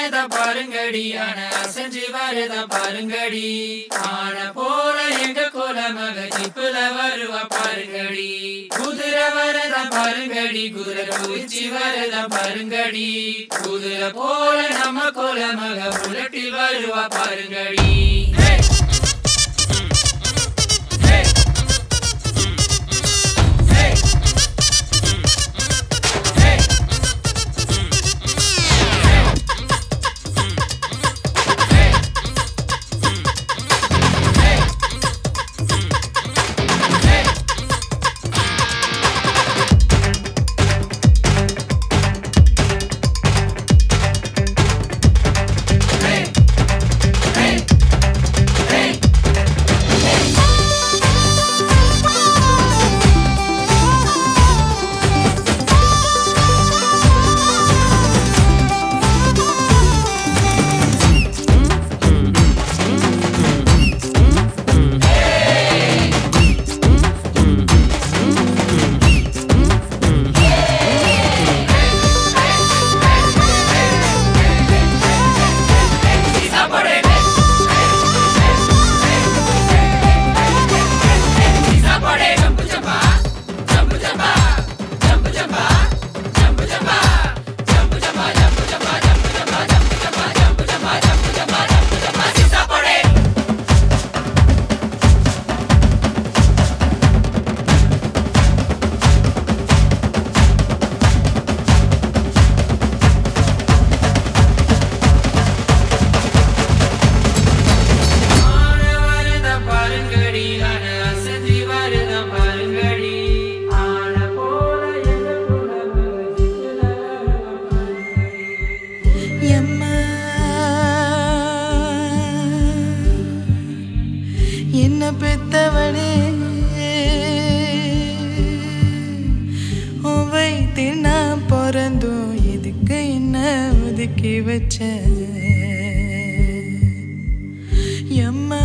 வரத பாருங்கடி ஆன அசைஞ்சு வரத பாருங்கடி ஆன போல எங்க கோலமக ஜிப்புல வருவா பாருங்கடி குதிரை வரத பாருங்கடி குதிரை குச்சி வரத பாருங்கடி குதிரை போல நம்ம கோலமக புல்லட்டில் வருவா பாருங்கடி என்ன பெத்தவனே வயிற்றில் நான் பிறந்தோம் எதுக்கு என்ன ஒதுக்கி வச்ச எம்மா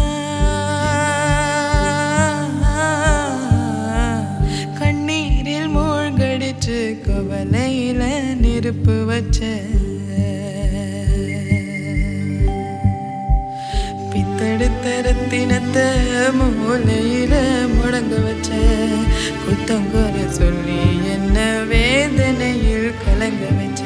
கண்ணீரில் மூழ்கடிச்சு கவலையில நெருப்பு வச்ச பித்தெடுத்தரத்தினத்தை மூலையில முடங்க வச்ச குத்தங்குற சொல்லி என்ன வேதனையில் கலங்க வச்ச